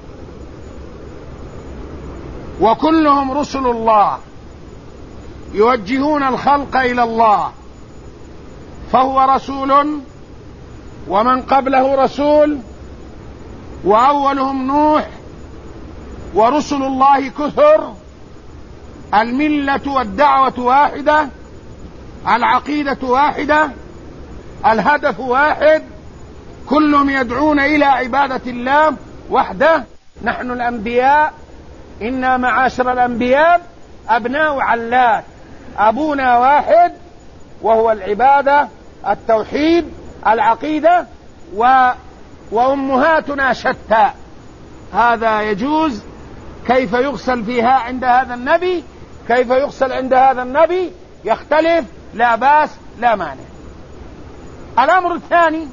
وكلهم رسل الله يوجهون الخلق إلى الله، فهو رسول ومن قبله رسول، وأولهم نوح، ورسل الله كثر، الملة والدعوة واحدة، العقيدة واحدة، الهدف واحد، كلهم يدعون إلى عبادة الله وحده. نحن الأنبياء إنا معاشر الأنبياء أبناء علات، أبونا واحد وهو العبادة، التوحيد، العقيدة، وأمهاتنا شتى. هذا يجوز. كيف يغسل فيها عند هذا النبي، كيف يغسل عند هذا النبي يختلف، لا باس لا مانع. الأمر الثاني،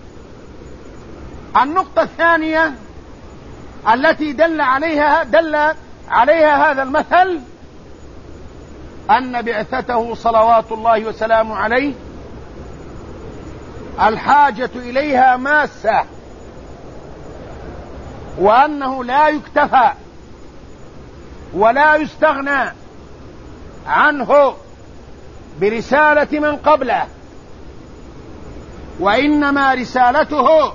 النقطة الثانية التي دل عليها هذا المثل، أن بعثته صلوات الله وسلامه عليه الحاجة إليها ماسة، وأنه لا يكتفى ولا يستغنى عنه برسالة من قبله، وإنما رسالته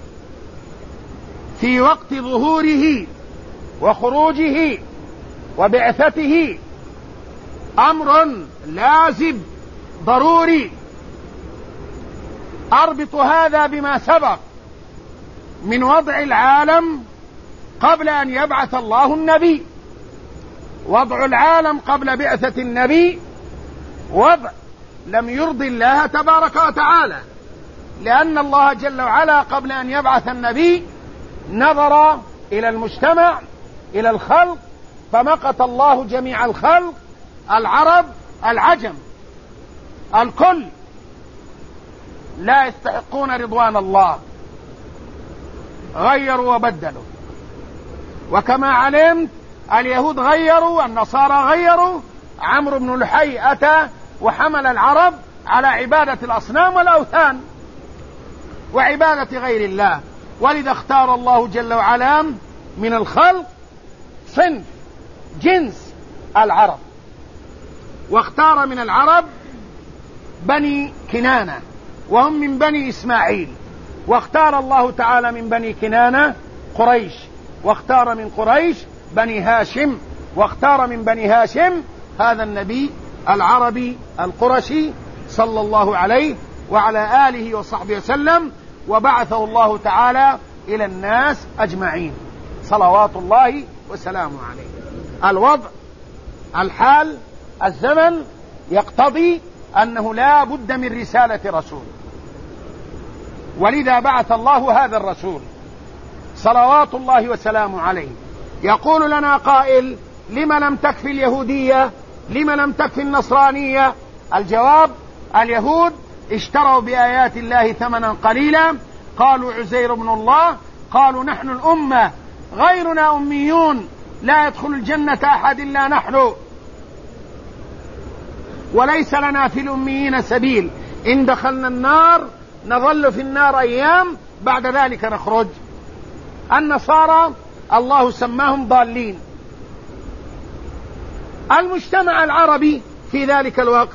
في وقت ظهوره وخروجه وبعثته أمر لازم ضروري. أربط هذا بما سبق من وضع العالم قبل أن يبعث الله النبي. وضع العالم قبل بعثة النبي وضع لم يرضي الله تبارك وتعالى، لأن الله جل وعلا قبل أن يبعث النبي نظر إلى المجتمع، إلى الخلق، فمقت الله جميع الخلق، العرب، العجم، الكل لا يستحقون رضوان الله، غيروا وبدلوا. وكما علمت اليهود غيروا، النصارى غيروا. عمرو بن لحي أتى وحمل العرب على عبادة الأصنام والأوثان وعبادة غير الله. ولذا اختار الله جل وعلا من الخلق صنف جنس العرب، واختار من العرب بني كنانة وهم من بني إسماعيل، واختار الله تعالى من بني كنانة قريش، واختار من قريش بني هاشم، واختار من بني هاشم هذا النبي العربي القرشي صلى الله عليه وعلى آله وصحبه وسلم، وبعثه الله تعالى إلى الناس أجمعين صلوات الله وسلامه عليه. الوضع، الحال، الزمن يقتضي أنه لا بد من رسالة رسول، ولذا بعث الله هذا الرسول صلوات الله وسلامه عليه. يقول لنا قائل: لم لم تكفي اليهودية؟ لم لم تكفي النصرانية؟ الجواب: اليهود اشتروا بآيات الله ثمنا قليلا، قالوا عزير ابن الله، قالوا نحن الأمة، غيرنا أميون، لا يدخل الجنة أحد إلا نحن، وليس لنا في الأميين سبيل، إن دخلنا النار نظل في النار أيام بعد ذلك نخرج. النصارى الله سماهم ضالين. المجتمع العربي في ذلك الوقت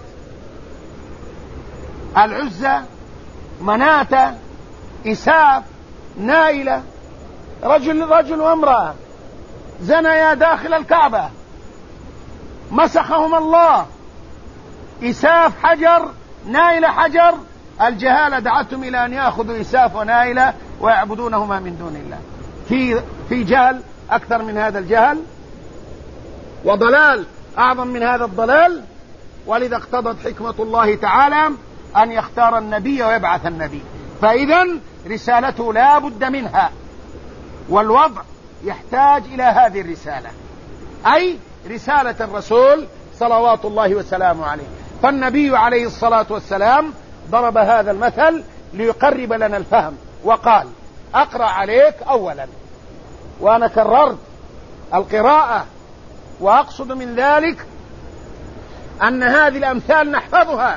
العزى، مناة، إساف، نائلة، رجل وامرأة زنيا داخل الكعبة، مسخهم الله. إساف حجر، نائلة حجر، الجهالة دعتهم إلى أن يأخذوا إساف ونائلة ويعبدونهما من دون الله. في جهل أكثر من هذا الجهل، وضلال أعظم من هذا الضلال. ولذا اقتضت حكمة الله تعالى أن يختار النبي ويبعث النبي، فإذا رسالته لا بد منها، والوضع يحتاج إلى هذه الرسالة، أي رسالة الرسول صلوات الله وسلامه عليه. فالنبي عليه الصلاة والسلام ضرب هذا المثل ليقرب لنا الفهم، وقال: أقرأ عليك أولا، وأنا كررت القراءة، وأقصد من ذلك أن هذه الأمثال نحفظها،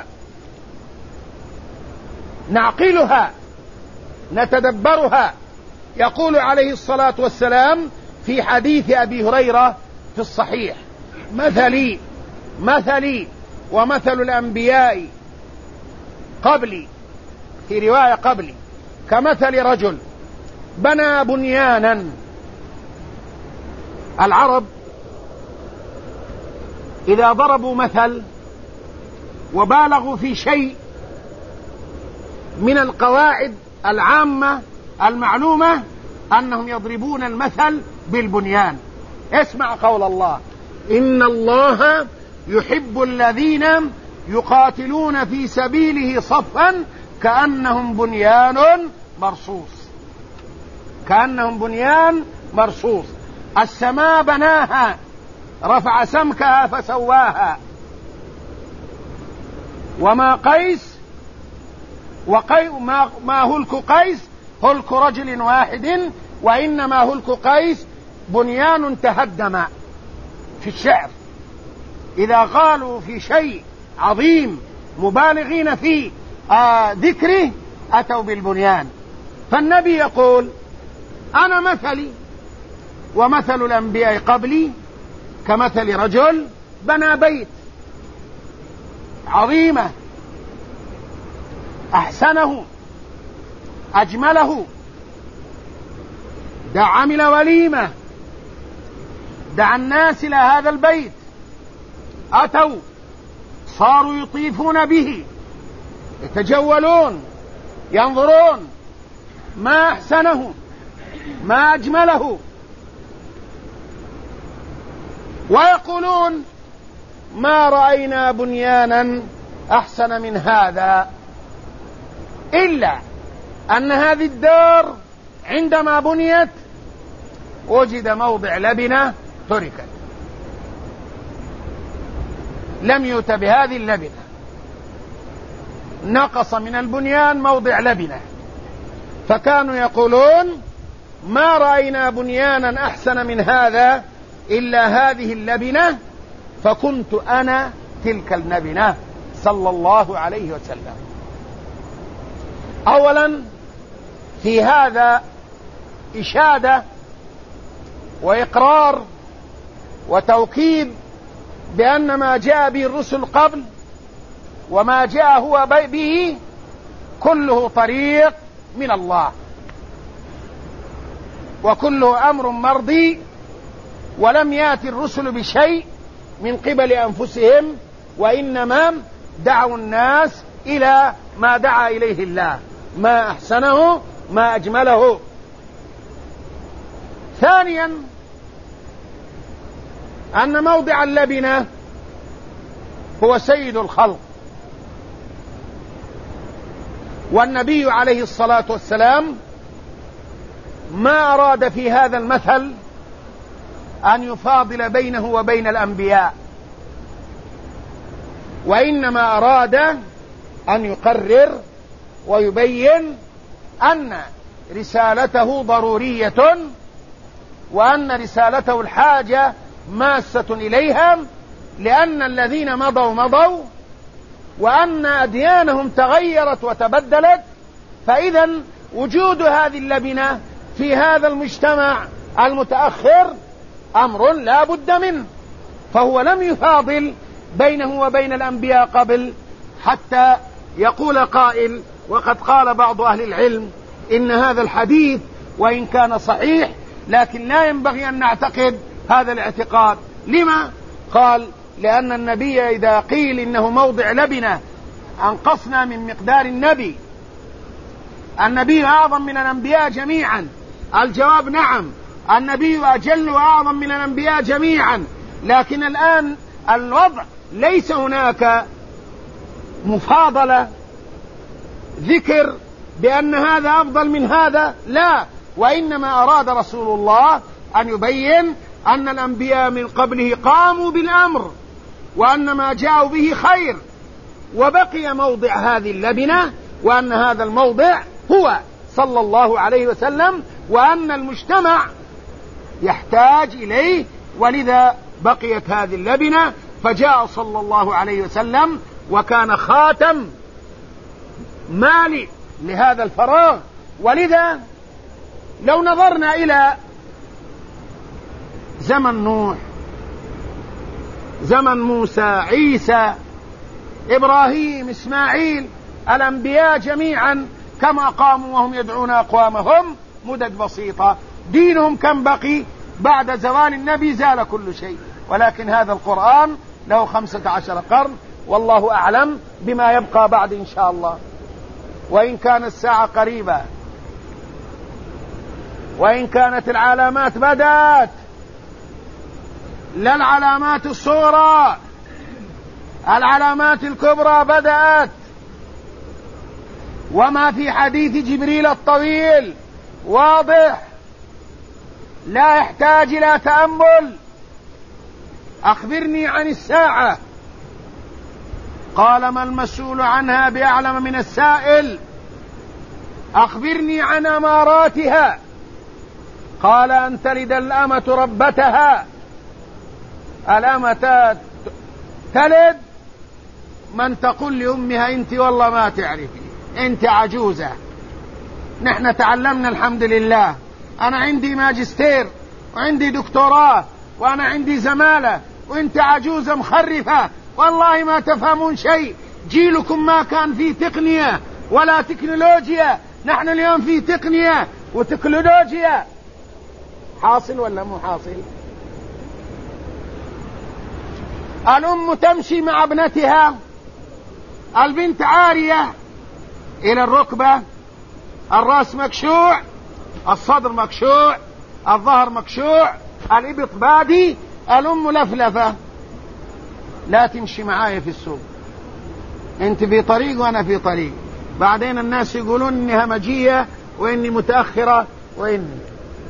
نعقلها، نتدبرها. يقول عليه الصلاة والسلام في حديث أبي هريرة في الصحيح: مثلي ومثل الأنبياء قبلي، في رواية قبلي، كمثل رجل بنى بنيانا. العرب إذا ضربوا مثل وبالغوا في شيء من القواعد العامة المعلومة أنهم يضربون المثل بالبنيان. اسمع قول الله: إن الله يحب الذين يقاتلون في سبيله صفا كأنهم بنيان مرصوص. كأنهم بنيان مرصوص. السماء بناها، رفع سمكها فسواها. وما قيس ما هلك قيس هلك رجل واحد، وإنما هلك قيس بنيان تهدم. في الشعر إذا قالوا في شيء عظيم مبالغين في ذكره أتوا بالبنيان. فالنبي يقول: أنا مثلي ومثل الأنبياء قبلي كمثل رجل بنى بيت عظيمة، أحسنه أجمله، عمل وليمة، دعا الناس إلى هذا البيت، أتوا صاروا يطيفون به، يتجولون، ينظرون، ما أحسنه، ما أجمله، ويقولون: ما رأينا بنيانا أحسن من هذا، إلا أن هذه الدار عندما بنيت وجد موضع لبنة تركت، لم يؤت بهذه اللبنة، نقص من البنيان موضع لبنة. فكانوا يقولون: ما رأينا بنيانا أحسن من هذا إلا هذه اللبنة، فكنت أنا تلك اللبنة صلى الله عليه وسلم. أولا في هذا إشادة وإقرار وتوكيد بأن ما جاء به الرسل قبل وما جاء هو به كله طريق من الله، وكله أمر مرضي، ولم يأتي الرسل بشيء من قبل أنفسهم، وإنما دعوا الناس إلى ما دعا إليه الله، ما أحسنه، ما أجمله. ثانيا أن موضع اللبنة هو سيد الخلق، والنبي عليه الصلاة والسلام ما أراد في هذا المثل أن يفاضل بينه وبين الأنبياء، وإنما أراد أن يقرر ويبين أن رسالته ضرورية، وأن رسالته الحاجة ماسة إليها، لأن الذين مضوا وأن أديانهم تغيرت وتبدلت. فإذا وجود هذه اللبنة في هذا المجتمع المتأخر أمر لا بد منه، فهو لم يفاضل بينه وبين الأنبياء قبل، حتى يقول قائل: وقد قال بعض أهل العلم إن هذا الحديث وإن كان صحيح لكن لا ينبغي أن نعتقد هذا الاعتقاد. لما؟ قال: لأن النبي إذا قيل إنه موضع لبنة أنقصنا من مقدار النبي أعظم من الأنبياء جميعا. الجواب: نعم، النبي أجل وأعظم من الأنبياء جميعا، لكن الآن الوضع ليس هناك مفاضلة ذكر بأن هذا أفضل من هذا، لا، وإنما أراد رسول الله أن يبين أن الأنبياء من قبله قاموا بالأمر وأن ما جاءوا به خير، وبقي موضع هذه اللبنة، وأن هذا الموضع هو صلى الله عليه وسلم، وأن المجتمع يحتاج إليه، ولذا بقيت هذه اللبنة. فجاء صلى الله عليه وسلم وكان خاتم مالئ لهذا الفراغ. ولذا لو نظرنا إلى زمن نوح، زمن موسى، عيسى، إبراهيم، إسماعيل، الأنبياء جميعا كما قاموا وهم يدعون أقوامهم مدد بسيطة. دينهم كم بقي؟ بعد زوال النبي زال كل شيء، ولكن هذا القرآن له 15 قرن، والله أعلم بما يبقى بعد إن شاء الله. وإن كان الساعة قريبة، وإن كانت العلامات بدأت، لا العلامات الصغرى، العلامات الكبرى بدأت، وما في حديث جبريل الطويل واضح لا يحتاج إلى تأمل. أخبرني عن الساعة. قال ما المسؤول عنها بأعلم من السائل. أخبرني عن أماراتها. قال أن تلد الأمة ربتها. الأمة تلد من تقول لأمها أنت والله ما تعرفي، أنت عجوزة. نحن تعلمنا الحمد لله، أنا عندي ماجستير وعندي دكتوراه وأنا عندي زمالة، وأنت عجوزة مخرفة والله ما تفهمون شيء. جيلكم ما كان فيه تقنية ولا تكنولوجيا، نحن اليوم فيه تقنية وتكنولوجيا. حاصل ولا مو حاصل؟ الأم تمشي مع ابنتها، البنت عارية إلى الركبة، الرأس مكشوع، الصدر مكشوع، الظهر مكشوع، الإبط بادي، الأم لفلفة. لا تمشي معايا في السوق، أنت في طريق وأنا في طريق، بعدين الناس يقولون إني همجية وإني متأخرة وإني.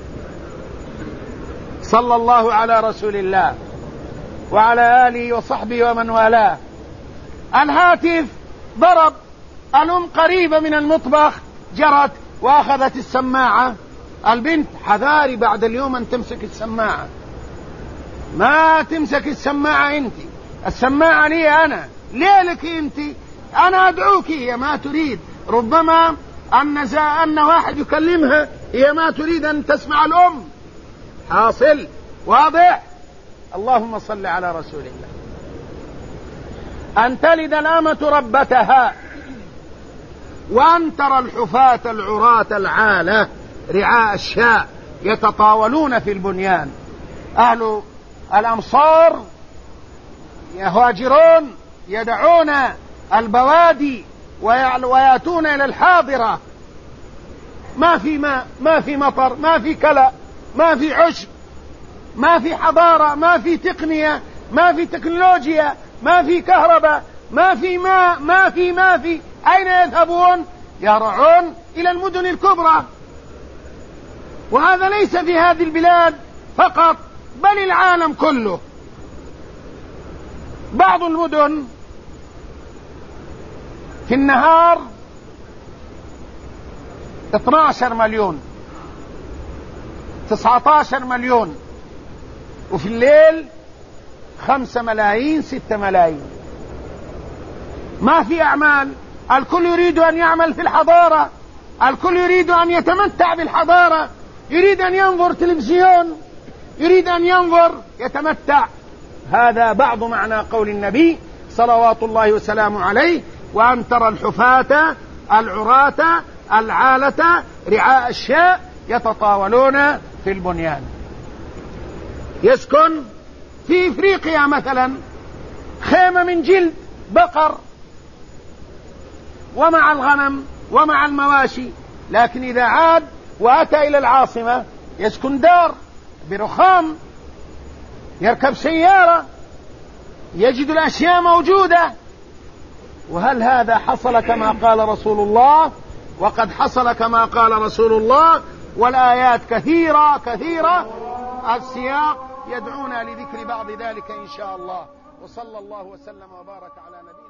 صلى الله على رسول الله وعلى آله وصحبه ومن والاه. الهاتف ضرب، الأم قريبة من المطبخ جرت وأخذت السماعة. البنت حذاري بعد اليوم أن تمسك السماعة، ما تمسك السماعة أنت، السماعة لي أنا، ليه لك أنت؟ أنا أدعوك، هي ما تريد، ربما أن واحد يكلمها، هي ما تريد أن تسمع الأم. حاصل واضح؟ اللهم صل على رسول الله. أن تلد الأمة ربتها، وأن ترى الحفاة العراة العالة رعاء الشاء يتطاولون في البنيان. أهل الأمصار يهاجرون يدعون البوادي ويأتون إلى الحاضرة، ما في ماء، ما في مطر، ما في كلى، ما في عشب، ما في حضارة، ما في تقنية، ما في تكنولوجيا، ما في كهرباء، ما في ماء، ما في أين يذهبون؟ يرعون إلى المدن الكبرى. وهذا ليس في هذه البلاد فقط، بل العالم كله. بعض المدن في النهار 12 مليون 19 مليون، وفي الليل 5 ملايين 6 ملايين. ما في أعمال، الكل يريد أن يعمل في الحضارة، الكل يريد أن يتمتع بالحضارة، يريد أن ينظر تلفزيون، يريد أن ينظر يتمتع. هذا بعض معنى قول النبي صلوات الله وسلامه عليه: وأن ترى الحفاة العراة العالة رعاء الشاء يتطاولون في البنيان. يسكن في إفريقيا مثلا خيمة من جلد بقر ومع الغنم ومع المواشي، لكن إذا عاد وأتى إلى العاصمة يسكن دار برخام، يركب سيارة يجد الأشياء موجودة. وهل هذا حصل كما قال رسول الله؟ وقد حصل كما قال رسول الله، والآيات كثيرة كثيرة، السياق يدعونا لذكر بعض ذلك إن شاء الله. وصلى الله وسلم وبارك على نبينا